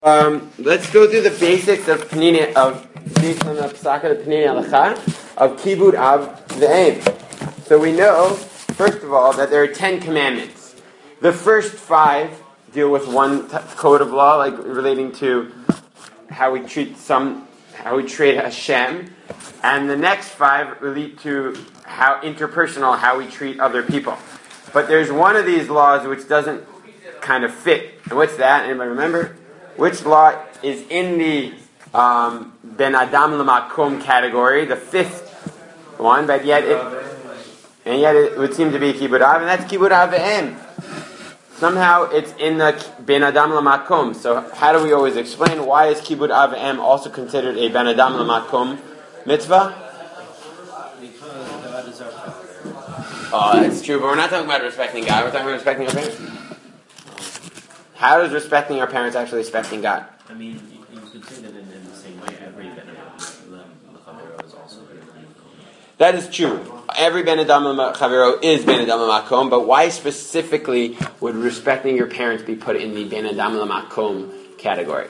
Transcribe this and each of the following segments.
Let's go through the basics of Panini of based on the Psaka of Panini Halacha of Kibud Av V'Em. So we know, first of all, that there are 10 commandments. The first 5 deal with one code of law, like relating to how we treat Hashem, and the next 5 relate to how interpersonal, how we treat other people. But there's one of these laws which doesn't kind of fit. And what's that? Anybody remember? Which law is in the Ben Adam L'Makom category, the 5th one, but yet it would seem to be Kibud Av, and that's Kibud Av V'Em. Somehow it's in the Ben Adam L'Makom. So how do we always explain why is Kibud Av V'Em also considered a Ben Adam L'Makom mitzvah? Because God is our Father. Oh, that's true, but we're not talking about respecting God. We're talking about respecting our parents. How does respecting our parents actually respecting God? I mean, you could say that in the same way every Ben Adam L'Chavero is also Ben Adam L'Makom. That is true. Every Ben Adam L'Chavero is Ben Adam L'Makom, but why specifically would respecting your parents be put in the Ben Adam L'Makom category?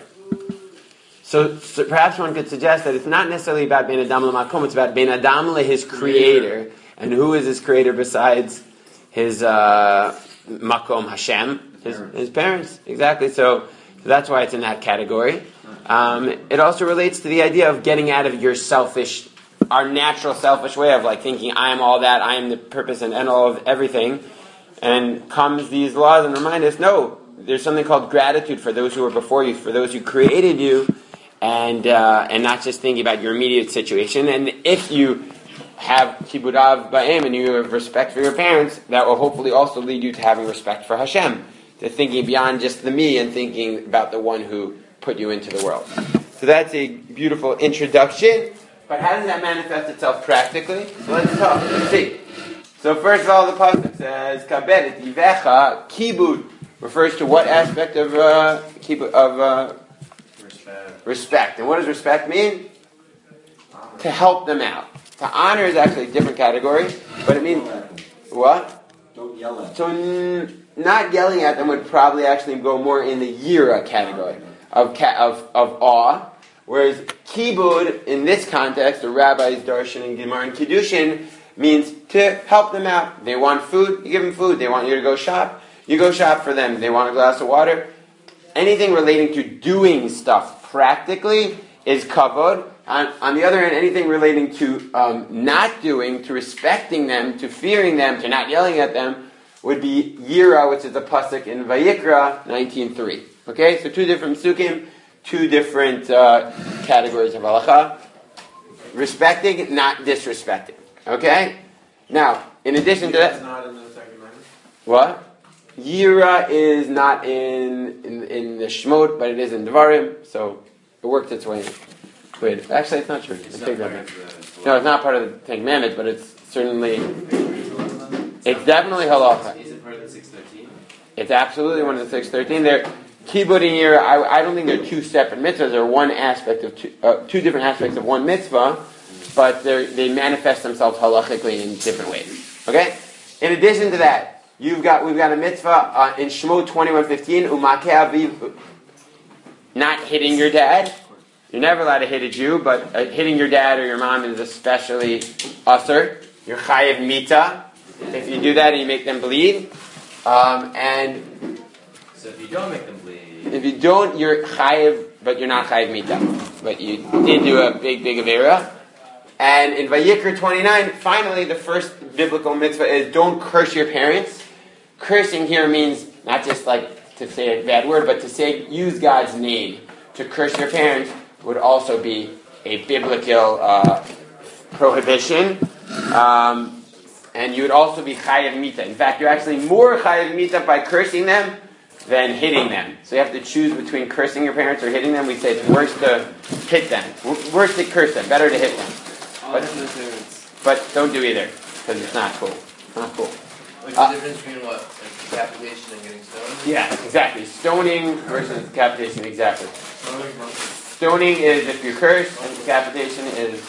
So perhaps one could suggest that it's not necessarily about Ben Adam L'Makom, it's about Ben Adam his creator. And who is his creator besides his Makom Hashem? His parents, exactly. So that's why it's in that category. It also relates to the idea of getting out of your our natural selfish way of like thinking I am all that, I am the purpose and end all of everything. And comes these laws and remind us, no, there's something called gratitude for those who were before you, for those who created you, and not just thinking about your immediate situation. And if you have Kibud Av V'Em and you have respect for your parents, that will hopefully also lead you to having respect for Hashem, to thinking beyond just the me and thinking about the one who put you into the world. So that's a beautiful introduction. But how does that manifest itself practically? So let's talk. Let's see. So first of all, the pasuk says, "Kabed et yivecha." Kibud refers to what aspect of respect? And what does respect mean? To help them out. To honor is actually a different category, but it means what? Don't yell at them. So not yelling at them would probably actually go more in the yira category of awe, whereas kibud in this context, the rabbis darshan and gemara and kiddushin means to help them out. They want food, you give them food. They want you to go shop, you go shop for them. They want a glass of water. Anything relating to doing stuff practically is kavod. On the other hand, anything relating to not doing, to respecting them, to fearing them, to not yelling at them, would be yira, which is the pasuk in Vayikra 19:3. Okay, so 2 different psukim, 2 different categories of halacha. Respecting, not disrespecting. Okay? Now, in addition to that... It's not in the second commandment? What? Yira is not in the Shemot, but it is in Devarim, so it worked its way in. Wait, actually it's not true. No, it's not part of the 10 Commandments, but it's certainly... It's definitely halacha. Is it part of the 613? It's absolutely one of the 613. They're kibud and yira. I don't think they're 2 separate mitzvahs. They're one aspect of 2 different aspects of one mitzvah, but they manifest themselves halachically in different ways. Okay. In addition to that, we've got a mitzvah in Shemot 21:15. Umakeh aviv, not hitting your dad. You're never allowed to hit a Jew, but hitting your dad or your mom is especially usur. You're chayev mita. If you do that and you make them bleed, and So if you don't make them bleed... if you don't, you're chayev, but you're not chayev mita. But you did do a big avera. And in Vayikra 29, finally, the first biblical mitzvah is don't curse your parents. Cursing here means not just like to say a bad word, but to use God's name. To curse your parents would also be a biblical prohibition. And you would also be chayav mita. In fact, you're actually more chayav mita by cursing them than hitting them. So you have to choose between cursing your parents or hitting them. We say it's worse to hit them. Worse to curse them. Better to hit them. But don't do either, because it's not cool. Not cool. What's the difference between what? Like decapitation and getting stoned? Yeah, exactly. Stoning versus decapitation, exactly. Stoning is if you curse, and decapitation is...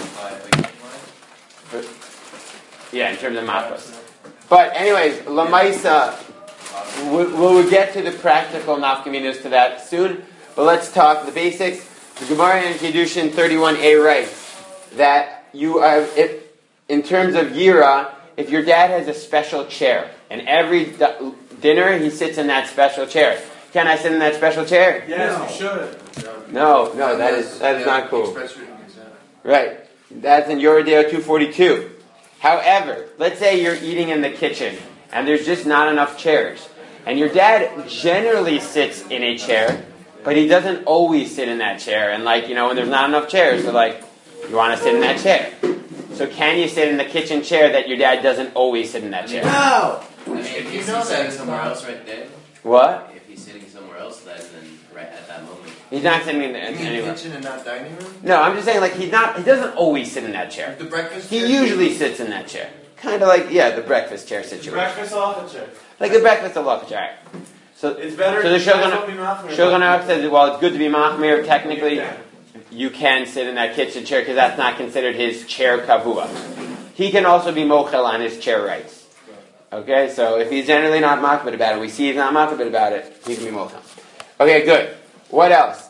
Yeah, in terms of mapas. But anyways, Lamaisa, we'll get to the practical nafkaminas to that soon. But let's talk the basics. The Gemara in Kiddushin 31a writes that you are, in terms of Yira, if your dad has a special chair, and every dinner he sits in that special chair. Can I sit in that special chair? Yes, you should. No, that is not cool. Express written consent. Right. That's in Yoredeo 242. However, let's say you're eating in the kitchen, and there's just not enough chairs. And your dad generally sits in a chair, but he doesn't always sit in that chair. And when there's not enough chairs, so you want to sit in that chair. So can you sit in the kitchen chair that your dad doesn't always sit in that chair? No! I mean, if he's sitting somewhere else right there, What? if he's sitting somewhere else, then right at that moment. He's not sitting in You mean anywhere. kitchen and not dining room? No, I'm just saying he doesn't always sit in that chair. The breakfast He chair? usually sits in that chair. Kind of the breakfast chair situation. Breakfast off the chair. Like the breakfast of chair. So It's better. So the Shulchan Shulchan Aruch says, well, it's good to be machmir. Technically, you can sit in that kitchen chair because that's not considered his chair kavua. He can also be mochel on his chair rights. Okay, so if he's generally not machmir about it, we see he's not machmir about it, he can be mochel. Okay, good. What else?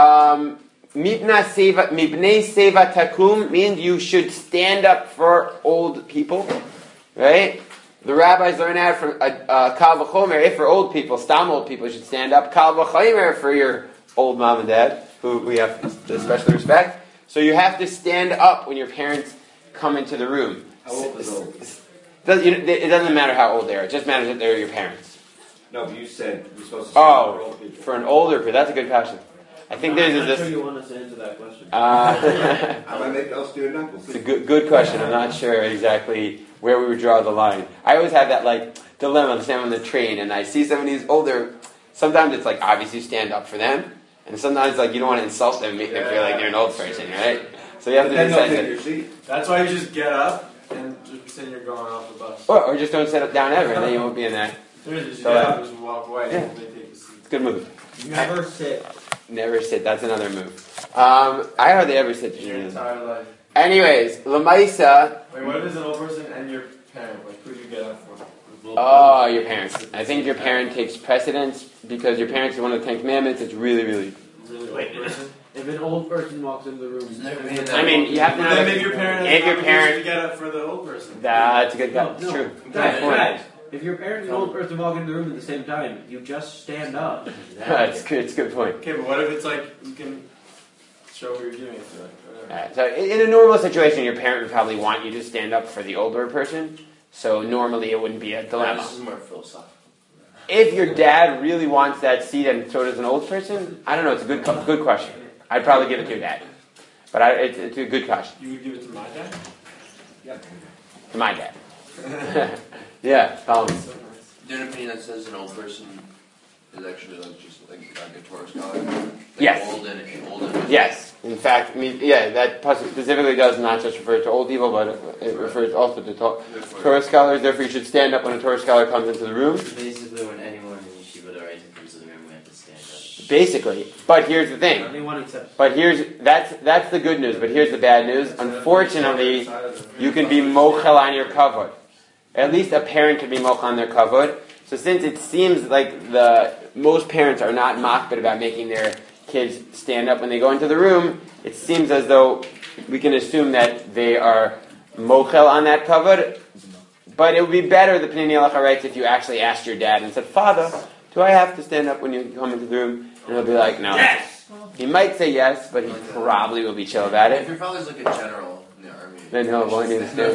Mipnei seva takum means you should stand up for old people, right? The rabbis learn out from Kal V'chomer, if for old people, stam old people, you should stand up. Kal V'chomer for your old mom and dad, who we have to especially respect. So you have to stand up when your parents come into the room. How old is old? It doesn't matter how old they are. It just matters that they're your parents. No, but you said you're supposed to stand for old people. For an older person, that's a good question. I think there's I'm not this. sure you want us to answer that question. I might make us do it now. We'll It's a see. good question. I'm not sure exactly where we would draw the line. I always have that dilemma. I'm standing on the train and I see somebody who's older. Sometimes it's obviously stand up for them, and sometimes you don't want to insult them, make them feel like they're an old person, right? So you have But to then they'll decide take that. your seat. That's why you just get up and just pretend you're going off the bus. Or just don't sit up down ever, and then you won't be in that. Seriously, just So, get up and just walk away. yeah. And they take the seat. It's a good move. Never sit. Never sit. That's another move. I hardly ever sit. Your entire life. Anyways, Lamaisa. Wait, what is an old person and your parent? Who do you get up for? Oh, your parents. I think your parent takes precedence because your parents are one of the Ten Commandments. It's really, really. Really old person? If an old person walks in the room, I mean, you have to know. Then maybe your parent If has your an parent- obligation to get up for the old person. That's a good guy. No, It's no. true. guys, if your parent and an old person walk in the room at the same time, you just stand up. That's good. It's a good point. Okay, but what if it's you can show who you're giving it to? Whatever. Alright, so in a normal situation, your parent would probably want you to stand up for the older person. So normally it wouldn't be a dilemma. This is more philosophical. If your dad really wants that seat and so does an old person, I don't know. It's a good question. I'd probably give it to your dad. But it's a good question. You would give it to my dad? To my dad. Yeah. Do you have an opinion that says an old person is actually just a Torah scholar? Yes. Old and Yes. In fact, that passage specifically does not just refer to old people, but it refers also to Torah scholars. Therefore, you should stand up when a Torah scholar comes into the room. Basically, when anyone in yeshiva or anything comes to the room, we have to stand up. Basically. But here's the thing. Anyone except. But that's the good news. But here's the bad news. Unfortunately, you can be mochel on your kavod. At least a parent can be mochel on their kavod. So since it seems like most parents are not machbet about making their kids stand up when they go into the room, it seems as though we can assume that they are mochel on that kavod. But it would be better, the Pnei Halacha writes, if you actually asked your dad and said, "Father, do I have to stand up when you come into the room?" And he'll be like, "No." Yes! He might say yes, but he probably will be chill about If it. your father's a general in the army. Then he'll want you to stand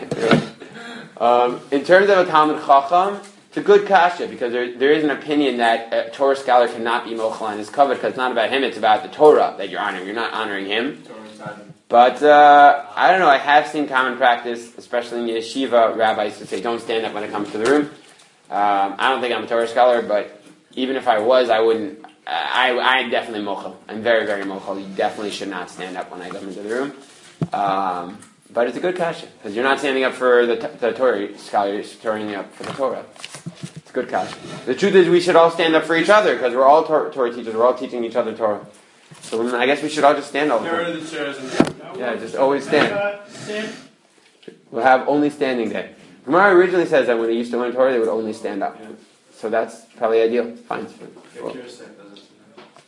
up. In terms of a Talmud Chacham, it's a good kasha because there is an opinion that a Torah scholar cannot be mochel on his cover because it's not about him, it's about the Torah that you're honoring. You're not honoring him. But I don't know, I have seen common practice, especially in yeshiva, rabbis who say don't stand up when it comes to the room. I don't think I'm a Torah scholar, but even if I was, I wouldn't. I'm definitely mochel. I'm very, very mochel. You definitely should not stand up when I come into the room. But it's a good kasha because you're not standing up for the Torah scholar, you're standing up for the Torah. It's a good kasha. The truth is, we should all stand up for each other because we're all Torah teachers. We're all teaching each other Torah. So I guess we should all just stand all the Get rid time. of the chairs and Yeah, just always stand. We'll have only standing day. Gemara originally says that when they used to learn Torah, they would only stand up. So that's probably ideal. Fine. Cool.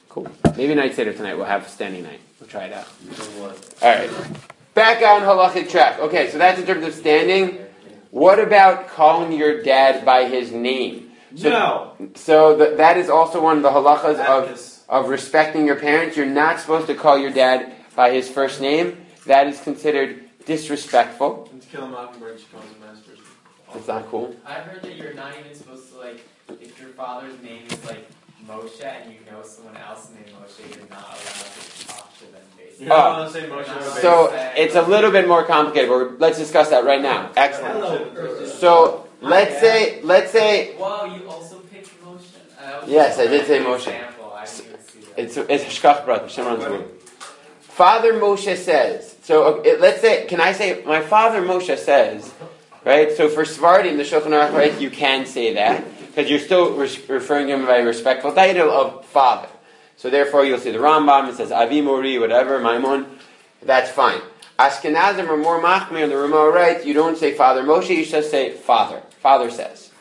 Cool. Maybe night Seder tonight. We'll have standing night. We'll try it out. All right. Back on halachic track. Okay, so that's in terms of standing. What about calling your dad by his name? So that is also one of the halachas of respecting your parents. You're not supposed to call your dad by his first name. That is considered disrespectful. And to kill a mockingbird, she calls him as first. That's not cool. I've heard that you're not even supposed to, like, if your father's name is, like, Moshe and you know someone else named Moshe, you're not allowed to talk to them, basically. You're not allowed to say Moshe. So it's a little bit more complicated, but let's discuss that right now. Excellent. So let's say. Whoa, you also picked Moshe. Yes, I did say Moshe. Example. I didn't even see that. It's Shkach Brat. Hashem runs the world. Father Moshe says. So let's say. Can I say my father Moshe says? Right. So for Sephardim, the Shulchan Aruch, right, you can say that because you're still referring to him by a respectful title of father. So therefore, you'll see the Rambam. It says Avi Mori, whatever Maimon. That's fine. Ashkenazim are more machmir, and the Ramah writes, you don't say Father Moshe, you just say Father. Father says.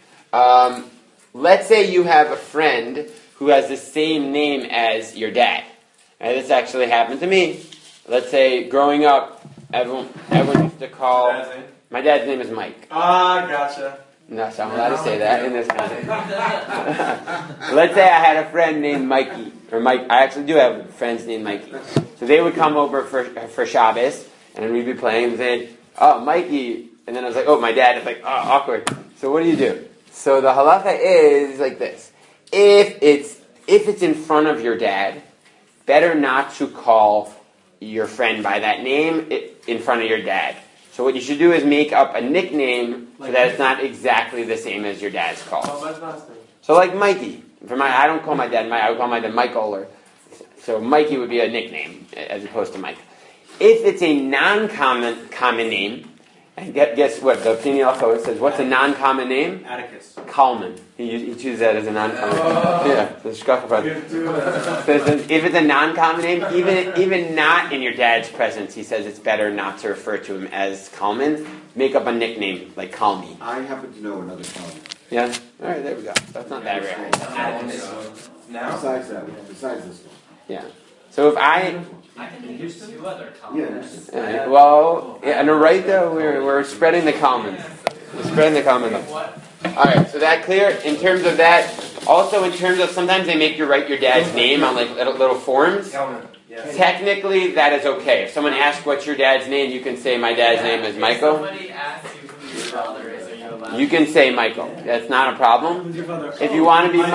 Let's say you have a friend who has the same name as your dad. And this actually happened to me. Let's say, growing up, everyone used to call... My dad's name is Mike. Ah, gotcha. No, so I'm allowed to say that in this context. Let's say I had a friend named Mikey, or Mike. I actually do have friends named Mikey. So they would come over for Shabbos, and we'd be playing and say, "Oh, Mikey," and then I was like, "Oh, my dad." It's like, "Oh, awkward." So what do? So the halacha is like this: if it's in front of your dad, better not to call your friend by that name in front of your dad. So what you should do is make up a nickname so that it's not exactly the same as your dad's call. So like Mikey. I don't call my dad Mike. I would call my dad Michael. So Mikey would be a nickname as opposed to Mike. If it's a non-common name, and guess what? The Pnei Halacha says, what's a non-common name? Atticus. Kalman. He chooses that as a non-common name. Yeah, the Shkach Brat. If it's a non-common name, even not in your dad's presence, he says it's better not to refer to him as Kalman. Make up a nickname like Kalmi. I happen to know another Kalman. Yeah? Alright, there we go. That's not that rare. Besides this one. Yeah. So if I can use two other comments. Yeah. and right though, we're spreading the common. We're spreading the common. Alright, so that clear? In terms of that, also in terms of sometimes they make you write your dad's name on like little forms. Technically, that is okay. If someone asks what's your dad's name, you can say my dad's name is Michael. If somebody asks you who your father is, are you allowed? You can say Michael. That's not a problem. If you want to be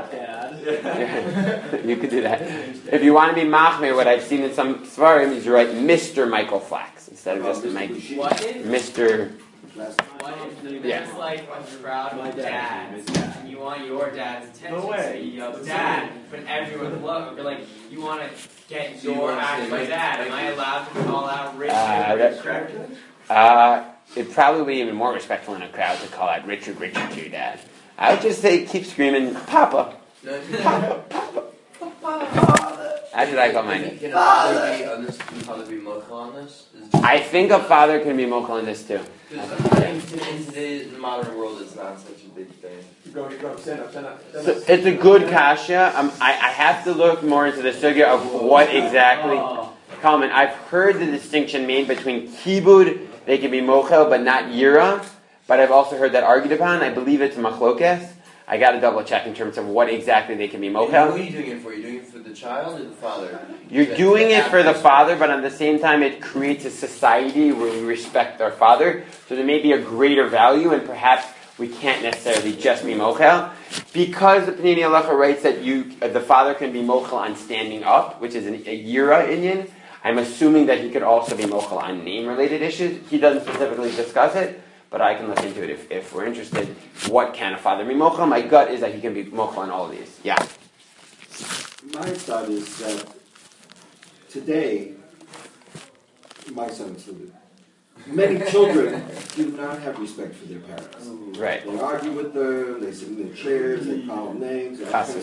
you could do that. If you want to be machmir, what I've seen in some svarim is you write Mr. Michael Flax instead of just Mike. Mr. What if there's like a crowd of dads and you want your dad's attention? So you yell dad, but everyone look. You're like, you want to get your act by dad. Am I allowed to call out Richard? It'd probably be even more respectful in a crowd to call out Richard to your dad. I would just say, keep screaming, Papa. Papa. How should I call my name? Can a father be mochel on this? I think a father can be mochel on this too. In today's modern world, it's not such a big thing. Go, stand up. So it's a good kasha. I have to look more into the sugya of what exactly. Comment. I've heard the distinction made between kibud, they can be mochel, but not yira. But I've also heard that argued upon. I believe it's machlokes. I got to double check in terms of what exactly they can be mochel. Who are you doing it for? You're doing it for the child or the father? You're doing it for the father, but at the same time it creates a society where we respect our father. So there may be a greater value, and perhaps we can't necessarily just be mochel. Because the Pnei Halacha writes that the father can be mochel on standing up, which is a yira inyan, I'm assuming that he could also be mochel on name-related issues. He doesn't specifically discuss it, but I can look into it if we're interested. What can a father be mochel? My gut is that he can be mochel on all of these. Yeah. My thought is that today, my son included, many children do not have respect for their parents. Right. They argue with them, they sit in their chairs, they call them names.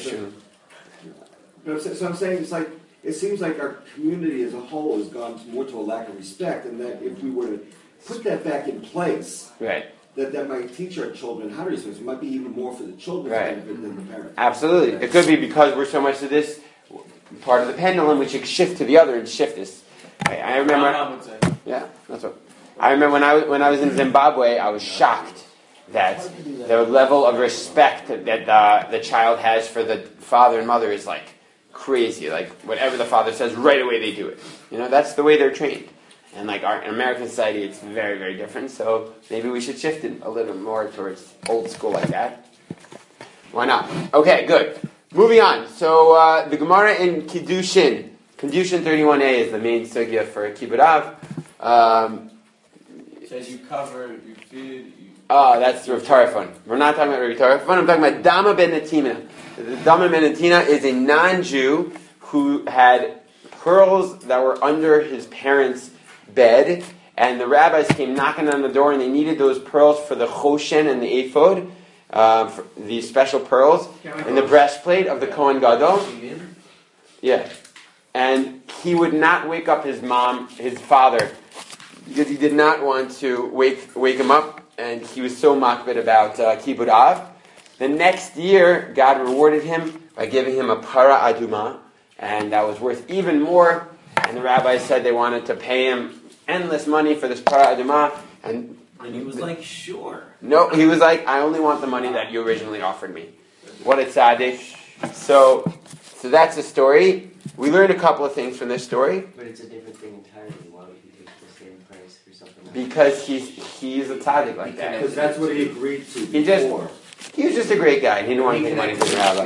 So I'm saying it seems like our community as a whole has gone more to a lack of respect, and that if we were to put that back in place, right, that might teach our children how to respect. It might be even more for the children's benefit than the parents. Absolutely. It could be because we're so much to this. part of the pendulum, we should shift to the other and shift this. I remember. Rambam would say. Yeah, that's what. I remember when I was in Zimbabwe, I was shocked that the level of respect that the child has for the father and mother is like crazy. Like whatever the father says, right away they do it. You know, that's the way they're trained. And like in American society, it's very, very different. So maybe we should shift it a little more towards old school like that. Why not? Okay, good. Moving on. So the Gemara in Kiddushin 31a is the main sugya for Kibbud Av. It says you cover, you feed, Oh, that's Rav Tarfon. We're not talking about Rav Tarfon. I'm talking about Dama ben Natina. The Dama ben Natina is a non-Jew who had pearls that were under his parents' bed, and the rabbis came knocking on the door, and they needed those pearls for the choshen and the ephod, for these special pearls, in the breastplate of the Kohen Gadol. Yeah. And he would not wake up his father, because he did not want to wake him up, and he was so makbid about Kibbud Av. The next year, God rewarded him by giving him a para aduma, and that was worth even more. And the rabbis said they wanted to pay him endless money for this para aduma, and he was like, sure. No, he was like, I only want the money that you originally offered me. What a tzaddik. So that's the story. We learned a couple of things from this story. But it's a different thing entirely. Why would he take the same price for something else? Because he's a tzaddik like that. Because that's what he agreed to He before. He was just a great guy. He didn't want to take money from the rabbi.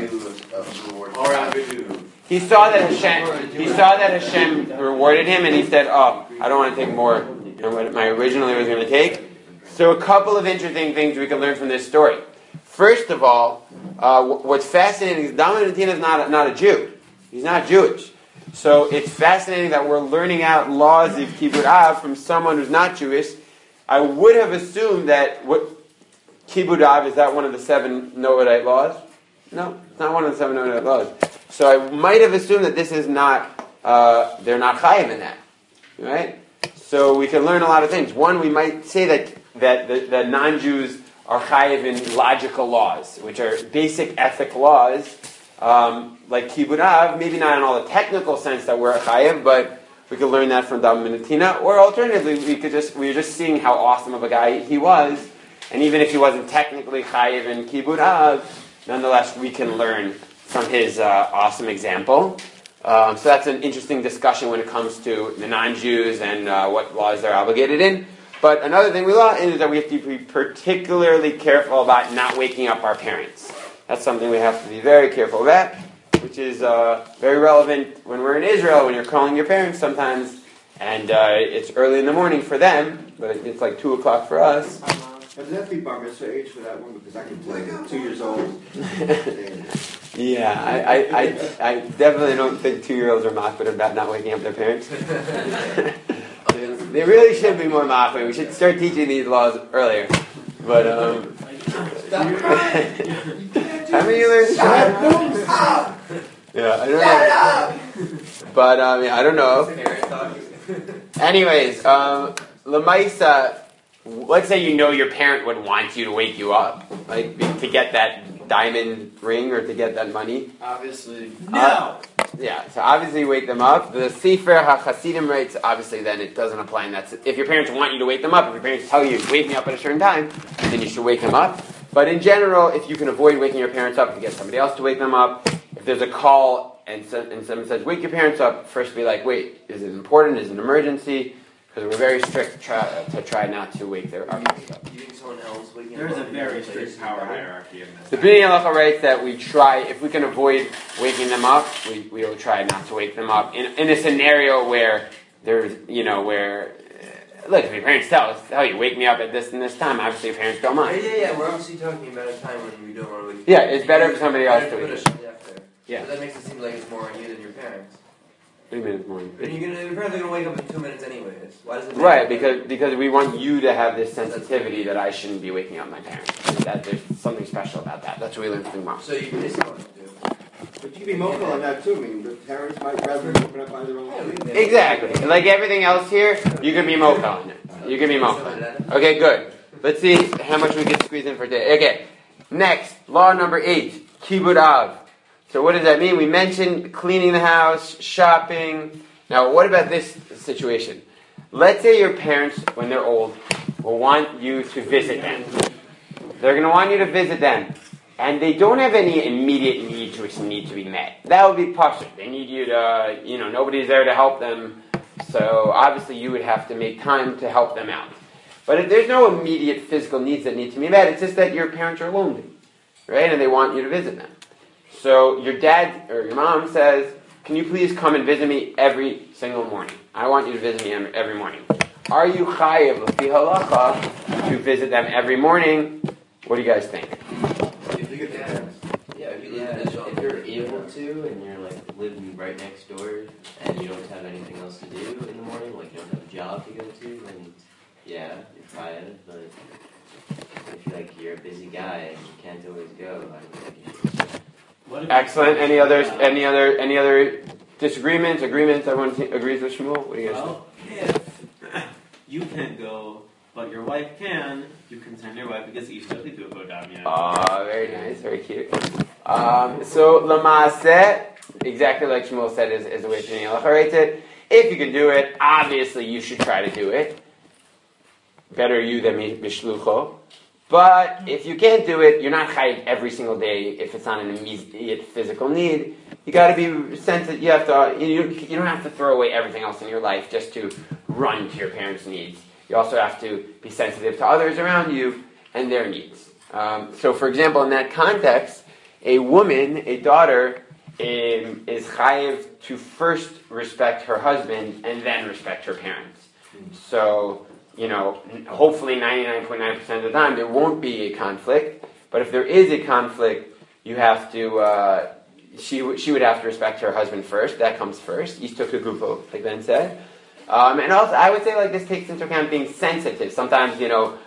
Reward. He saw that Hashem rewarded him, and he said, "Oh, I don't want to take more than what I originally was going to take." So, a couple of interesting things we can learn from this story. First of all, what's fascinating is Dama ben Natina is not a Jew. He's not Jewish. So it's fascinating that we're learning out laws of Kibbud Av from someone who's not Jewish. I would have assumed that Kibbud Av, is that one of the 7 Noahide laws? No, it's not one of the 7 Noahide laws. So I might have assumed that this is not, they're not chayiv in that. Right? So we can learn a lot of things. One, we might say that the non-Jews are chayiv in logical laws, which are basic ethic laws, like Kibbud Av, maybe not in all the technical sense that we're a chayiv, but we could learn that from Dama ben Natina. Or alternatively, we were just seeing how awesome of a guy he was, and even if he wasn't technically chayiv in Kibbud Av, nonetheless we can learn from his awesome example. So that's an interesting discussion when it comes to the non-Jews and what laws they're obligated in. But another thing we learn is that we have to be particularly careful about not waking up our parents. That's something we have to be very careful about, which is very relevant when we're in Israel, when you're calling your parents sometimes, and it's early in the morning for them, but it's like 2 o'clock for us. Does that be bar mitzvah age for that one? Because I can play it. 2 years old. Yeah, I definitely don't think 2-year-olds are makbid about not waking up their parents. They really should be more makbid. We should start teaching these laws earlier. But Stop crying! how many you learn? Yeah, I don't know. But I don't know. Anyways, Lamaisa, let's say you know your parent would want you to wake you up, like to get that diamond ring or to get that money. Obviously. No! Yeah, so obviously you wake them up. The Sefer HaChasidim writes, obviously then it doesn't apply, and that's if your parents want you to wake them up, if your parents tell you, wake me up at a certain time, then you should wake them up. But in general, if you can avoid waking your parents up, to get somebody else to wake them up. If there's a call and someone says, wake your parents up, first be like, wait, is it important? Is it an emergency? Because we're very strict to try not to wake our parents up. You think someone else waking There's up a on very the strict place? power hierarchy in this. The Bnei Halacha writes that we try, if we can avoid waking them up, we will try not to wake them up. In a scenario where there's, look, if your parents tell you, wake me up at this and this time, obviously your parents don't mind. Yeah. We're obviously talking about a time when we don't want to wake Yeah, it's better for somebody else to put wake a you. shliach there. Yeah. But that makes it seem like it's more on you than your parents. What do you mean it's morning? But your parents are going to wake up in 2 minutes anyways. Why does it matter? Right, because we want you to have this sensitivity that I shouldn't be waking up my parents. That there's something special about that. That's what we learned from Mom. So you can just want to do. But you can be mobile on that too. I mean, the parents might rather open up by their own. Exactly. Like everything else here, you can be mocha on it. You can be mocha. Okay, good. Let's see how much we can squeeze in for today. Okay, next, law number 8, Kibbud Av. So what does that mean? We mentioned cleaning the house, shopping. Now, what about this situation? Let's say your parents, when they're old, will want you to visit them. They're going to want you to visit them. And they don't have any immediate needs which need to be met. That would be pashut. They need you to, nobody's there to help them. So obviously you would have to make time to help them out. But if there's no immediate physical needs that need to be met, it's just that your parents are lonely, right? And they want you to visit them. So your dad or your mom says, can you please come and visit me every single morning? I want you to visit me every morning. Are you chayiv l'fi halacha to visit them every morning? What do you guys think? If you're able to, and you're living right next door, and you don't have anything else to do in the morning, you don't have a job to go to, then you're tired. But if you're a busy guy and you can't always go, I don't think you should. Excellent. Any other disagreements, agreements? Everyone agrees with Shmuel? What do you guys think? If you can't go, but your wife can, you can send your wife because each of you do go down. Very nice, very cute. So Lamaaseh, exactly like Shmuel said, is the way Shani Halacha writes it. If you can do it, obviously you should try to do it. Better you than Mishlucho. But if you can't do it, you're not chayiv every single day if it's not an immediate physical need. You got to be sensitive. You have to. You don't have to throw away everything else in your life just to run to your parents' needs. You also have to be sensitive to others around you and their needs. So, for example, in that context, a woman, a daughter, is chayiv to first respect her husband and then respect her parents. So, hopefully 99.9% of the time there won't be a conflict. But if there is a conflict, you have to. She would have to respect her husband first. That comes first. Ishtok Gufo, like Ben said. And also, I would say this takes into account being sensitive. Sometimes,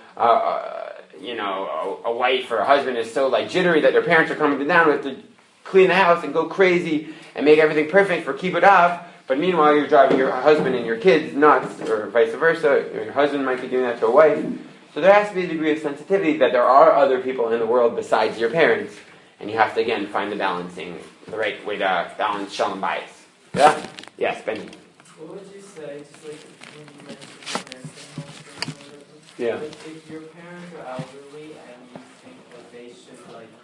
a wife or a husband is so jittery that their parents are coming down with to clean the house and go crazy and make everything perfect for kibbutz av. But meanwhile, you're driving your husband and your kids nuts, or vice versa. Your husband might be doing that to a wife. So there has to be a degree of sensitivity that there are other people in the world besides your parents, and you have to again find the right way to balance shalom bayis. Yeah. Yes, Benji. What would you say, just when you mentioned nursing homes? Yeah. If your parents are elderly and you think they should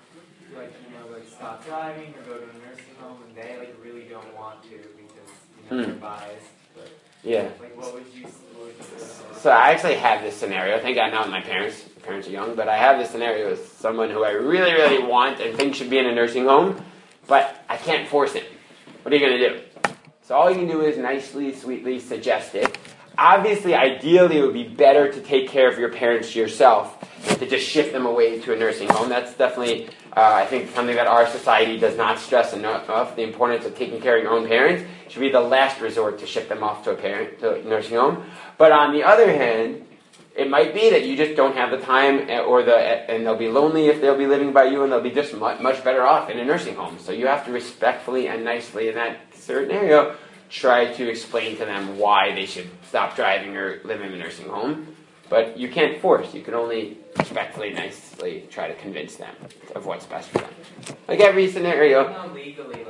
stop driving or go to a nursing home and they really don't want to because they're biased. But, yeah. What would you say? So I actually have this scenario. Thank God not with my parents. My parents are young, but I have this scenario with someone who I really, really want and think should be in a nursing home, but I can't force him. What are you going to do? So all you can do is nicely, sweetly suggest it. Obviously, ideally, it would be better to take care of your parents yourself than to just shift them away to a nursing home. That's definitely, I think, something that our society does not stress enough. The importance of taking care of your own parents should be the last resort to ship them off to a nursing home. But on the other hand, it might be that you just don't have the time, and they'll be lonely if they'll be living by you, and they'll be just much better off in a nursing home. So you have to respectfully and nicely, in that certain area, try to explain to them why they should stop driving or live in a nursing home. But you can't force. You can only respectfully, nicely try to convince them of what's best for them. Like every scenario. Not legally,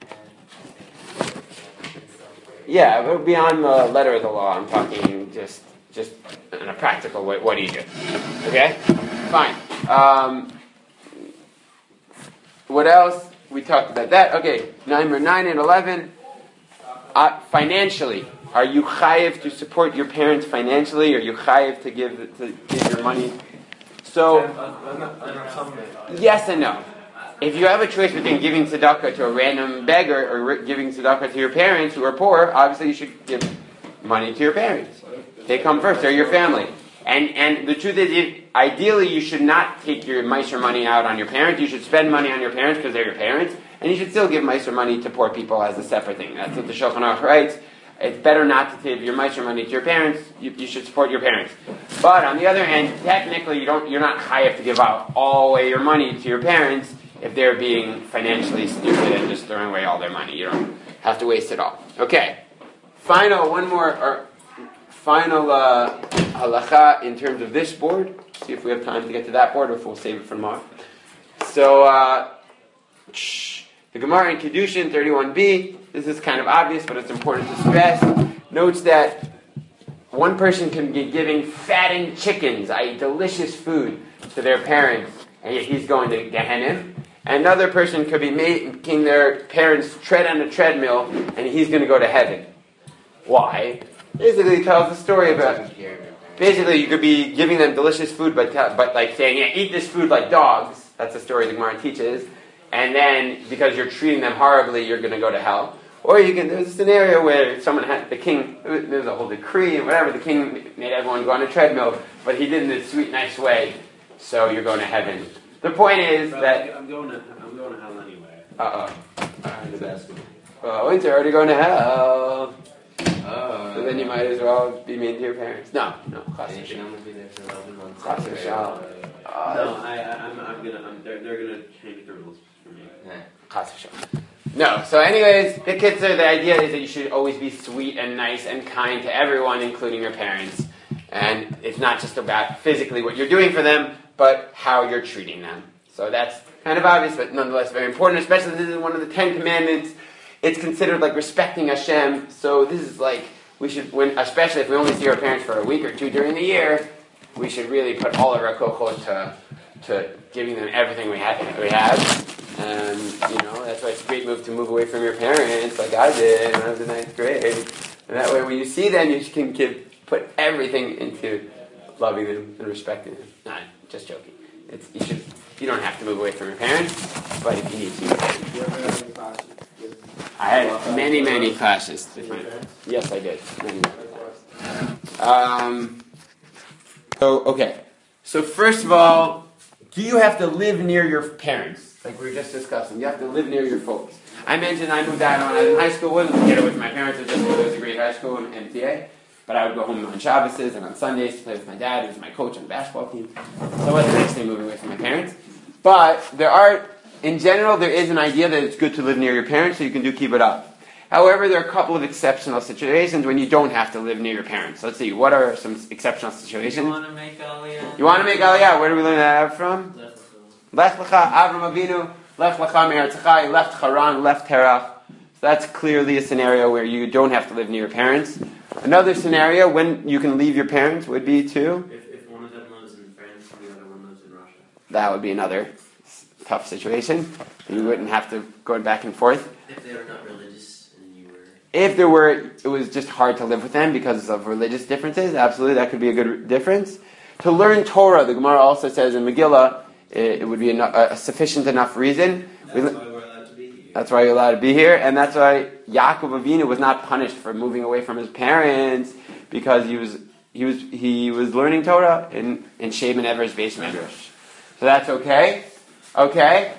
Yeah, but beyond the letter of the law, I'm talking just in a practical way. What do you do? Okay? Fine. What else? We talked about that. Okay, number 9 and 11. Financially, are you chayiv to support your parents financially? Are you chayiv to give your money? So, yes and no. If you have a choice between giving tzedakah to a random beggar or giving tzedakah to your parents who are poor, obviously you should give money to your parents. They come first. They're your family. And the truth is, ideally, you should not take your meiser money out on your parents. You should spend money on your parents because they're your parents. And you should still give meiser money to poor people as a separate thing. That's what the Shulchan Aruch writes. It's better not to give your meiser money to your parents. You should support your parents. But on the other hand, technically, you're not chayav to give out all away your money to your parents if they're being financially stupid and just throwing away all their money. You don't have to waste it all. Okay. Final halacha in terms of this board. See if we have time to get to that board or if we'll save it for tomorrow. So, The Gemara in Kedushin 31b, this is kind of obvious, but it's important to stress, notes that one person can be giving fattened chickens, i.e. delicious food, to their parents, and yet he's going to Gehenna. Another person could be making their parents tread on a treadmill, and he's going to go to heaven. Why? Basically, he tells the story about... Basically, you could be giving them delicious food, but like saying, yeah, eat this food like dogs. That's the story the Gemara teaches. And then, because you're treating them horribly, you're going to go to hell. Or there's a scenario where the king, there's a whole decree, and whatever, the king made everyone go on a treadmill, but he did it in a sweet, nice way, so you're going to heaven. The point is that... I'm going to hell anyway. Once you're already going to hell. So then you might as well be mean to your parents. No, class And I'm gonna be there for 11 months. Class of Shal. They're gonna change the rules for me. Class of Shal. No, so anyways, the idea is that you should always be sweet and nice and kind to everyone, including your parents. And it's not just about physically what you're doing for them, but how you're treating them. So that's kind of obvious, but nonetheless very important, especially this is one of the 10 commandments. It's considered like respecting Hashem. So this is like, we should, especially if we only see our parents for a week or two during the year, we should really put all of our kochot to giving them everything we have. And, that's why it's a great move to move away from your parents, like I did when I was in 9th grade. And that way when you see them, you can put everything into loving them and respecting them. Not just joking. You don't have to move away from your parents, but if you need to. I had many clashes. Yes, I did. Many. So first of all, do you have to live near your parents? Like we were just discussing. You have to live near your folks. I mentioned I moved out when I was in high school. Wasn't to get away from my parents. It was a great high school in MTA. But I would go home on Shabbos and on Sundays to play with my dad, who was my coach on the basketball team. So it wasn't nice thing moving away from my parents. But in general, there is an idea that it's good to live near your parents so you can keep it up. However, there are a couple of exceptional situations when you don't have to live near your parents. Let's see, what are some exceptional situations? You want to make Aliyah? Where do we learn that from? Lech Lecha, Avram Avinu, Lech Lecha Me'artzecha, he left Haran, left Terach. So that's clearly a scenario where you don't have to live near your parents. Another scenario when you can leave your parents would be to... If one of them lives in France and the other one lives in Russia. That would be another tough situation. You wouldn't have to go back and forth. If they were not religious and you were... If it was just hard to live with them because of religious differences, absolutely, that could be a good difference. To learn Torah, the Gemara also says in Megillah, it would be a sufficient enough reason. That's why we're allowed to be here. That's why you're allowed to be here, and that's why Yaakov Avinu was not punished for moving away from his parents because he was learning Torah in Shemin Ever's Beis Medrash. So that's okay. Okay.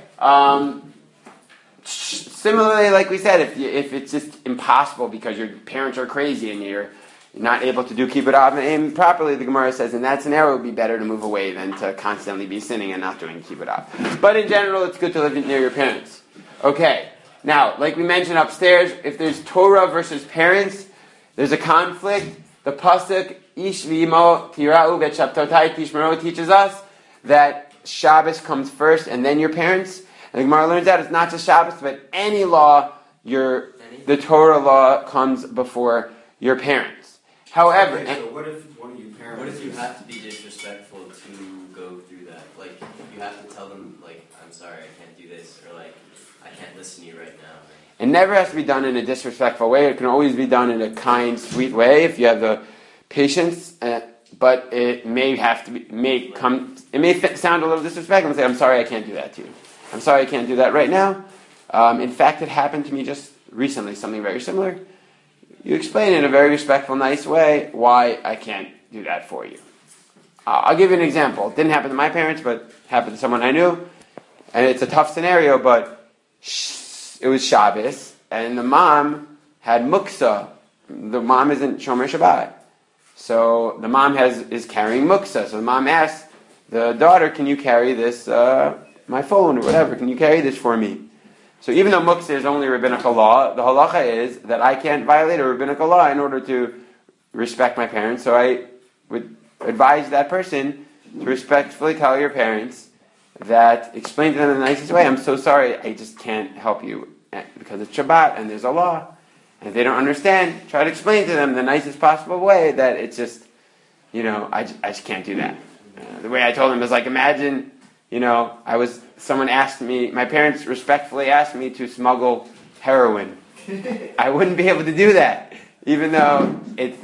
Similarly, like we said, if it's just impossible because your parents are crazy and you're not able to do kibbud av properly, the Gemara says in that scenario it would be better to move away than to constantly be sinning and not doing kibbud av. But in general, it's good to live near your parents. Okay. Now, like we mentioned upstairs, if there's Torah versus parents, there's a conflict. The pasuk Ish v'imo tira'u v'shabtotai tishmeru teaches us that Shabbos comes first and then your parents. And the Gemara learns that it's not just Shabbos, but any law, the Torah law comes before your parents. However, Okay, so what if one of your parents? What if you have to be disrespectful to go through that? Like, you have to tell them, like, I'm sorry, I can't do this, or like, I can't listen to you right now. It never has to be done in a disrespectful way. It can always be done in a kind, sweet way if you have the patience. But it may sound a little disrespectful and say, I'm sorry, I can't do that to you. I'm sorry, I can't do that right now. In fact, it happened to me just recently, something very similar. You explain in a very respectful, nice way why I can't do that for you. I'll give you an example. It didn't happen to my parents, but happened to someone I knew. And it's a tough scenario, but it was Shabbos, and the mom had muksa. The mom isn't Shomer Shabbat. So the mom is carrying muksa. So the mom asks the daughter, can you carry this, my phone or whatever, can you carry this for me? So even though muksa is only rabbinical law, the halacha is that I can't violate a rabbinical law in order to respect my parents. So I would advise that person to respectfully tell your parents that explain to them in the nicest way, I'm so sorry, I just can't help you because it's Shabbat and there's a law. And if they don't understand, try to explain to them the nicest possible way that it's just, I just can't do that. The way I told them is like, imagine, someone asked me, my parents respectfully asked me to smuggle heroin. I wouldn't be able to do that, even though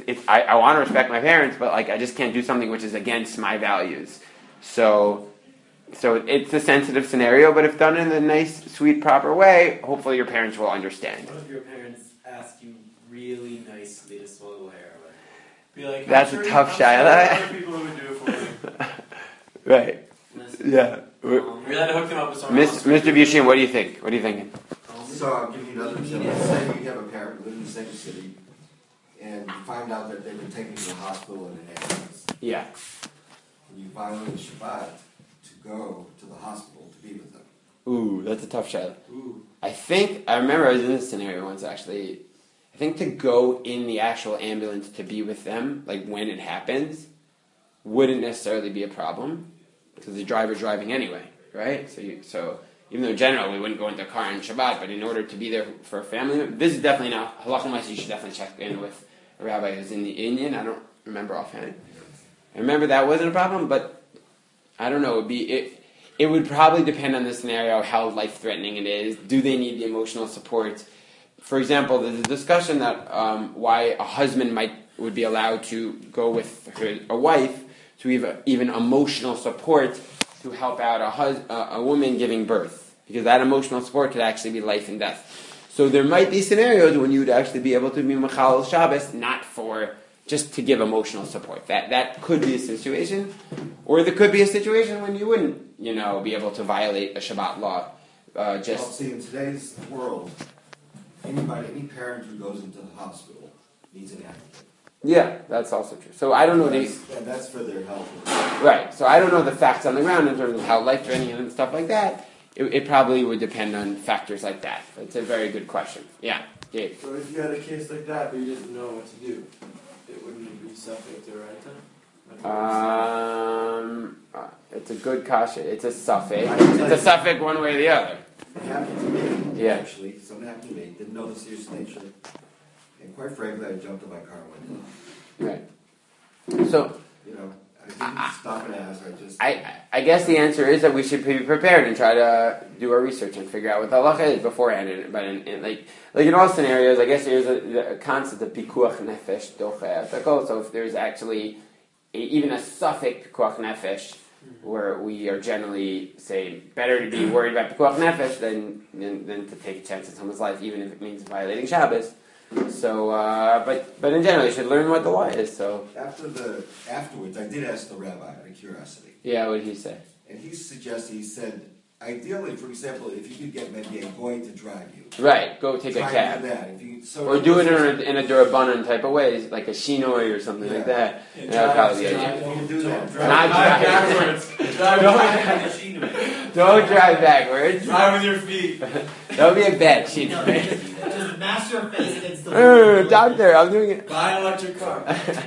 I want to respect my parents, but like I just can't do something which is against my values. So it's a sensitive scenario, but if done in a nice, sweet, proper way, hopefully your parents will understand. What if your parents ask you really nicely to smuggle heroin? Be like, that's a tough shot. Other people who would do it for me. Right. Yeah. You're allowed to hook them up with someone else. Mr. Bushin, what do you think? What are you thinking? So I'll give you another example. Say you have a parent who lives in the same city, and you find out that they've been taken to the hospital in an ambulance. Yeah. And you violate Shabbat to go to the hospital to be with them. Ooh, that's a tough shot. Ooh. I remember I was in this scenario once actually. I think to go in the actual ambulance to be with them, like when it happens, wouldn't necessarily be a problem because the driver's driving anyway, right? So even though in general we wouldn't go into a car on Shabbat, but in order to be there for a family, this is definitely not halacha ma'aseh. You should definitely check in with a rabbi who's in the Indian. I don't remember offhand. I remember that wasn't a problem, but I don't know. It would probably depend on the scenario, how life-threatening it is. Do they need the emotional support? For example, there's a discussion that why a husband would be allowed to go with a wife to even emotional support to help out a woman giving birth, because that emotional support could actually be life and death. So there might be scenarios when you would actually be able to be Mechalel Shabbos, not for just to give emotional support. That could be a situation, or there could be a situation when you wouldn't, be able to violate a Shabbat law. Well, see, in today's world, any parent who goes into the hospital needs an advocate. Yeah, that's also true. So I don't know And that's for their health. right. So I don't know the facts on the ground in terms of how life-threatening and stuff like that. It probably would depend on factors like that. It's a very good question. Yeah, Dave. So if you had a case like that, but you didn't know what to do, it wouldn't be suffix to right time? It's a good kasha. It's a suffix. It's a suffix one way or the other. It happened to me, Yeah. actually. Something happened to me. Didn't know the serious nature. And quite frankly, I jumped in my car and went in. Right. So I didn't stop and ask. I guess the answer is that we should be prepared and try to do our research and figure out what the halacha is beforehand. But like in all scenarios, I guess there's a concept of pikuach nefesh doche ethical. So if there's actually even a suffix pikuach nefesh, where we are generally say better to be worried about pikuach nefesh than to take a chance on someone's life, even if it means violating Shabbos. So, but in general, you should learn what the law is. So afterwards, I did ask the rabbi out of curiosity. Yeah, what did he say? And he said, ideally, for example, if you could get maybe a boy to drive you. Right, go take a cab. Do that. Or do it in a Durabanan type of way, like a Shinoi or something like that. And that would probably be If you can do that. Not drive backwards. Don't drive backwards. Drive with your feet. That would be a bet, Shinoi. Just master of face against the Doctor, I'm doing it. Buy an electric car.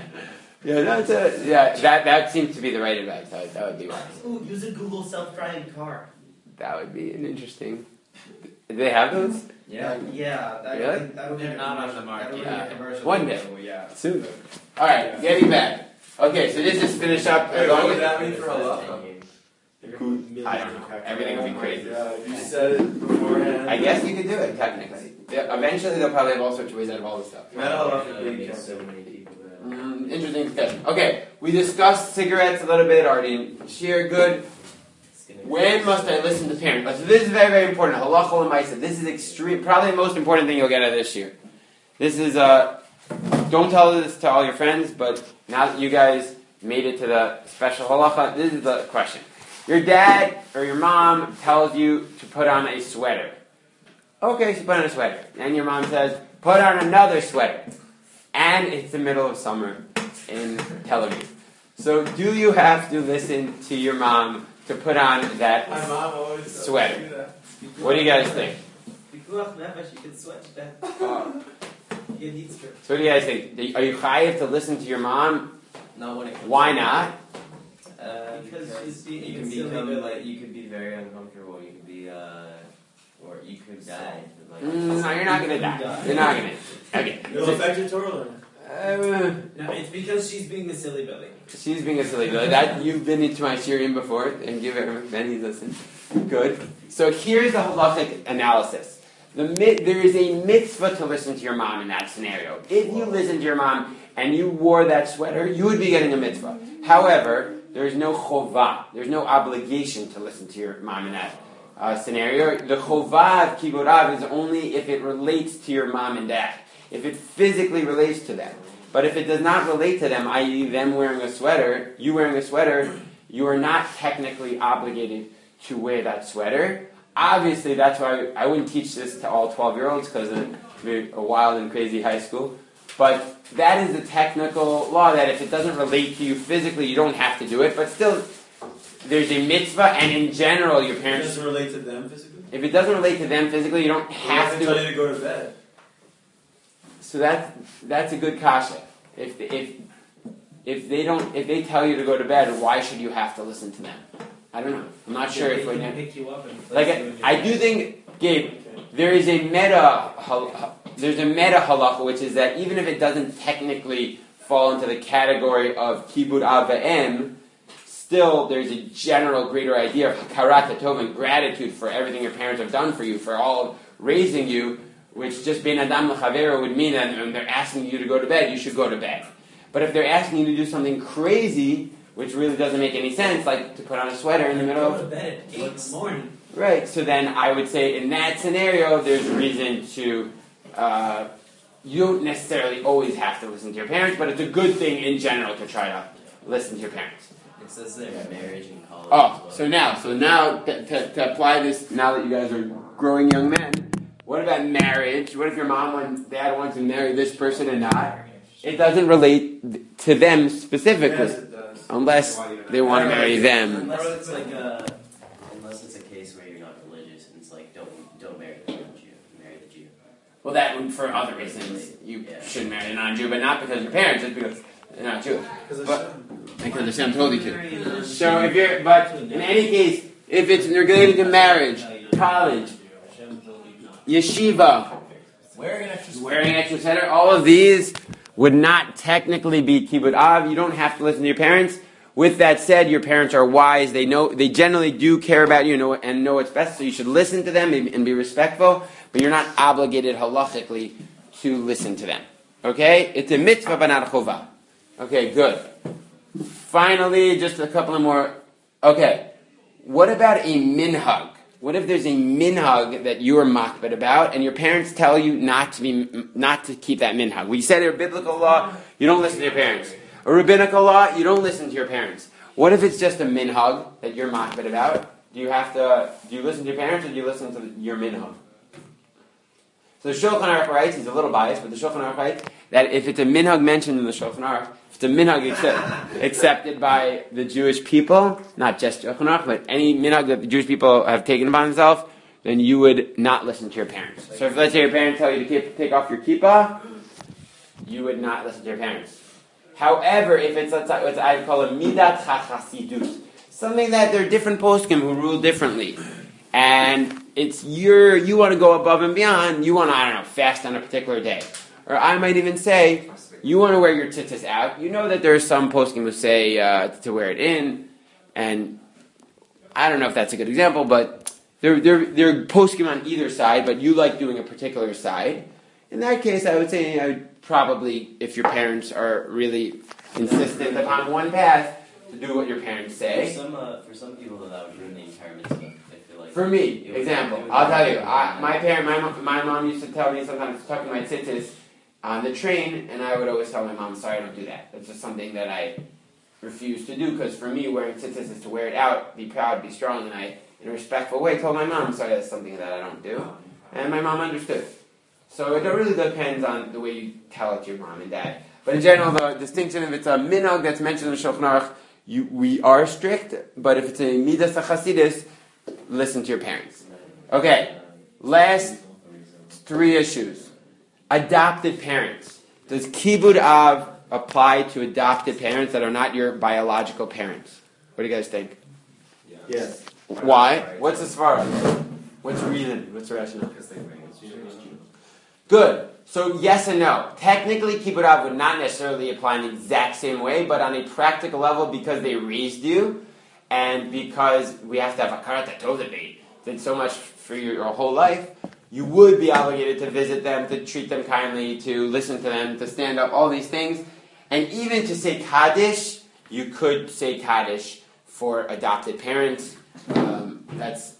That seems to be the right advice. That would be wise. Ooh, use a Google self-driving car. That would be an interesting. Do they have those? Yeah. Really? They're not on the market. Yeah. One day. Soon. All right, getting back. Okay, so this is finish up. Hey, what would that mean for Allah? I don't know. Everything would be crazy. Yeah, if you said it beforehand. I guess you could do it technically. Eventually, they'll probably have all sorts of ways out of all this stuff. So many people that. Interesting discussion. Okay, we discussed cigarettes a little bit already. Share good. When must I listen to parents? So this is very, very important. Halacha l'maisa. This is extreme. Probably the most important thing you'll get out of this year. This is don't tell this to all your friends, but now that you guys made it to the special halacha, this is the question. Your dad or your mom tells you to put on a sweater. Okay, so put on a sweater. And your mom says, put on another sweater. And it's the middle of summer in Tel Aviv. So do you have to listen to your mom to put on that My mom always sweater? What do you guys think? You can switch that. So what do you guys think? Are you chayav to listen to your mom? No, when it Why not? because You you can can become like you could be very uncomfortable. You could be or you could die. Like, No, you're not gonna die. You're not gonna. Okay. It'll affect your Torah learning. No, it's because she's being a silly Billy. She's being a silly girl. That you've been into my shirim before, and give it. Then he's listened. Good. So here's the halachic analysis. There is a mitzvah to listen to your mom in that scenario. If you listen to your mom and you wore that sweater, you would be getting a mitzvah. However, there is no chovah. There's no obligation to listen to your mom in that scenario. The chovah of kibbud av is only if it relates to your mom and dad. If it physically relates to them. But if it does not relate to them, i.e. them wearing a sweater, you wearing a sweater, you are not technically obligated to wear that sweater. Obviously, that's why I wouldn't teach this to all 12-year-olds because it's a wild and crazy high school. But that is the technical law that if it doesn't relate to you physically, you don't have to do it. But still, there's a mitzvah, and in general, your parents... It doesn't relate to them physically? If it doesn't relate to them physically, you don't have to... tell you to go to bed. So that's a good kasha. If they tell you to go to bed, why should you have to listen to them? I don't know. I'm not sure if they we can pick you up and I do think, Gabe, there is a meta halacha, which is that even if it doesn't technically fall into the category of kibbud av v'em, still there's a general greater idea of hakarat hatov and gratitude for everything your parents have done for you, for all of raising you, which just ben adam l'chavero would mean that when they're asking you to go to bed, you should go to bed. But if they're asking you to do something crazy, which really doesn't make any sense, like to put on a sweater in the middle go of... to bed at 8 in the morning. Right, so then I would say in that scenario, there's reason to... you don't necessarily always have to listen to your parents, but it's a good thing in general to try to listen to your parents. it says there marriage and college. Oh, so now to apply this, now that you guys are growing young men, what about marriage? What if your mom and dad want to marry this person and not? It doesn't relate to them specifically, Yes, it does. unless they want to marry them. Unless it's unless it's a case where you're not religious and it's like don't marry the non-Jew, marry the Jew. Well, that would, for other reasons, you should marry a non-Jew, but not because of your parents, just because they're not Jewish. Because the Shem told you to. So but in any case, if it's related to marriage, college, yeshiva, wearing an extra sweater, all of these would not technically be kibbud av. You don't have to listen to your parents. With that said, your parents are wise. They generally do care about you and know what's best, so you should listen to them and be respectful, but you're not obligated halachically to listen to them. Okay? It's a mitzvah, but not a chovah. Okay, good. Finally, just a couple of more. Okay. What about a minhag? What if there's a minhag that you are makbid about, and your parents tell you not to keep that minhag? We said a biblical law, you don't listen to your parents. A rabbinical law, you don't listen to your parents. What if it's just a minhag that you're makbid about? Do you listen to your parents, or do you listen to your minhag? So the Shulchan Aruch writes, he's a little biased, but the Shulchan Aruch writes that if it's a minhag mentioned in the Shulchan Aruch, if it's a minhag accepted by the Jewish people, not just Shulchan Aruch, but any minhag that the Jewish people have taken upon themselves, then you would not listen to your parents. So if let's say your parents tell you to take off your kippah, you would not listen to your parents. However, if it's what I call a midat chachasidut, something that there are different poskim who rule differently, and it's you want to go above and beyond, you want to, fast on a particular day. Or I might even say, you want to wear your tzitzis out. You know that there are some poskim who say to wear it in, and I don't know if that's a good example, but there are poskim on either side, but you like doing a particular side. In that case, I would say I would probably, if your parents are really insistent upon one path, to do what your parents say. For some people, that would ruin the entire mitzvah. For me, example, I'll tell you, my mom used to tell me sometimes to tuck in my tzitzis on the train, and I would always tell my mom, sorry, don't do that. That's just something that I refuse to do, because for me, wearing tzitzis is to wear it out, be proud, be strong, and I, in a respectful way, told my mom, sorry, that's something that I don't do. And my mom understood. So it really depends on the way you tell it to your mom and dad. But in general, the distinction, if it's a minhag that's mentioned in the Shulchan Aruch, we are strict, but if it's a midas chasidus, listen to your parents. Okay, last 3 issues. Adopted parents. Does kibbud av apply to adopted parents that are not your biological parents? What do you guys think? Yes. Why? What's the svara? What's the reason? What's the rationale? Because they raised you. Good. So yes and no. Technically, kibbud av would not necessarily apply in the exact same way, but on a practical level, because they raised you, and because we have to have a karat tov that they did so much for your whole life, you would be obligated to visit them, to treat them kindly, to listen to them, to stand up, all these things. And even to say Kaddish, you could say Kaddish for adopted parents. That's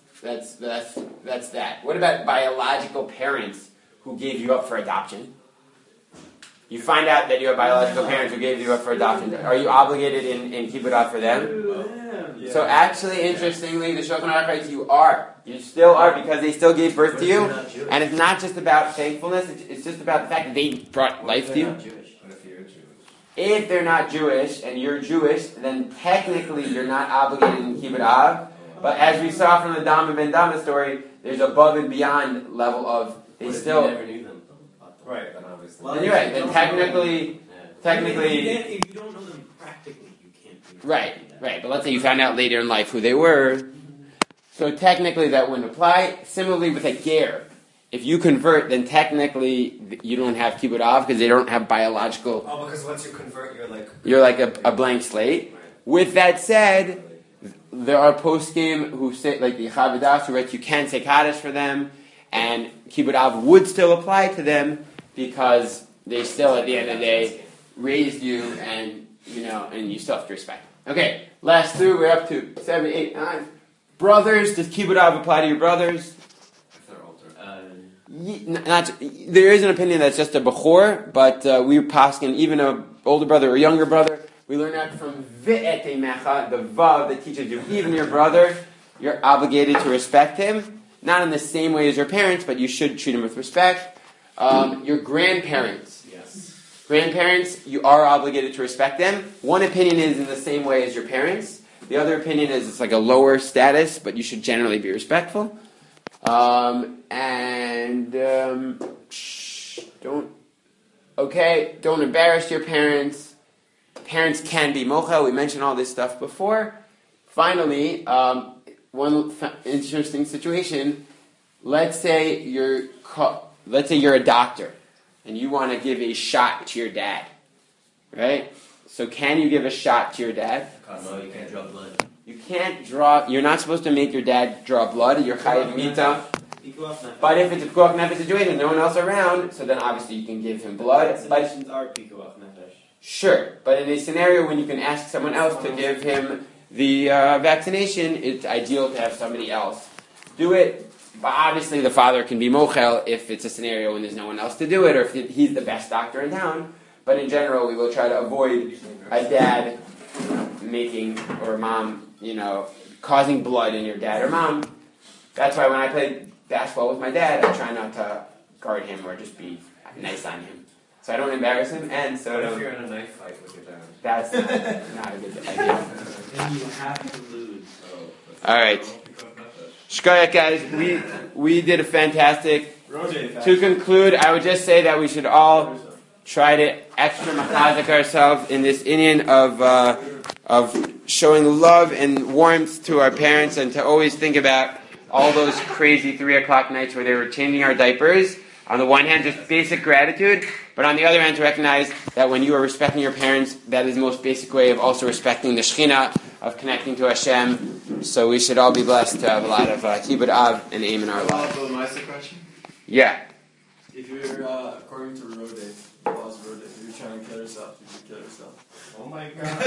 that. What about biological parents who gave you up for adoption? You find out that you have biological parents who gave you up for adoption. Are you obligated in kibbud av for them? Yeah. So actually, interestingly, the Shulchan Aruch writes you are. You still are, because they still gave birth to you. And it's not just about thankfulness, it's just about the fact that they brought life to you. What if you're Jewish? If they're not Jewish and you're Jewish, then technically you're not obligated in kibbud av. But as we saw from the Dama ben Dama story, there's above and beyond level of they What if still. you never knew them? Right, then obviously. Then you're right. Then technically, If you don't know them practically, you can't do right. But let's say you found out later in life who they were. So technically that wouldn't apply. Similarly with a ger. If you convert, then technically you don't have kibbud av because they don't have biological. Oh, because once you convert, You're like a blank slate. With that said, there are poskim who say, like the Chavadas, who writes you can say Kaddish for them, and kibbud av would still apply to them because they still, at the end of the day, raised you, and you still have to respect them. Okay, last two. We're up to 7, 8, 9. Brothers, does kibbud av apply to your brothers? if they're older. There is an opinion that's just a bechor, but we paskin even a older brother or younger brother. We learn that from ve'ete mecha, the vav that teaches you even your brother, you're obligated to respect him, not in the same way as your parents, but you should treat him with respect. Your grandparents, grandparents, you are obligated to respect them. One opinion is in the same way as your parents. The other opinion is it's like a lower status, but you should generally be respectful. Don't embarrass your parents. Parents can be mochel. We mentioned all this stuff before. Finally, one interesting situation. Let's say you're a doctor and you want to give a shot to your dad, right? So can you give a shot to your dad? No, you can't draw blood. You can't draw. You're not supposed to make your dad draw blood. You're chayav mita. But if it's a pikuach nefesh situation, no one else around, so then obviously you can give him blood. Vaccinations are pikuach nefesh. Sure, but in a scenario when you can ask someone else to give him the vaccination, it's ideal to have somebody else do it. But obviously the father can be mochel if it's a scenario when there's no one else to do it, or if he's the best doctor in town. But in general, we will try to avoid a dad making, or mom, causing blood in your dad or mom. That's why when I play basketball with my dad, I try not to guard him or just be nice on him. So I don't embarrass him, and so What if you're in a knife fight with your dad? that's not a good idea. Then you have to lose. All right. Shkoyach, guys, we did a fantastic. To conclude, I would just say that we should all try to extra machazik ourselves in this inyan of showing love and warmth to our parents, and to always think about all those crazy 3 o'clock nights where they were changing our diapers. On the one hand, just basic gratitude, but on the other hand, to recognize that when you are respecting your parents, that is the most basic way of also respecting the Shekhinah, of connecting to Hashem. So we should all be blessed to have a lot of kibbud av and aim in our lives. Follow up on my question. Yeah. If you're, according to Rodé, if you're trying to kill yourself, you should kill yourself. Oh my God.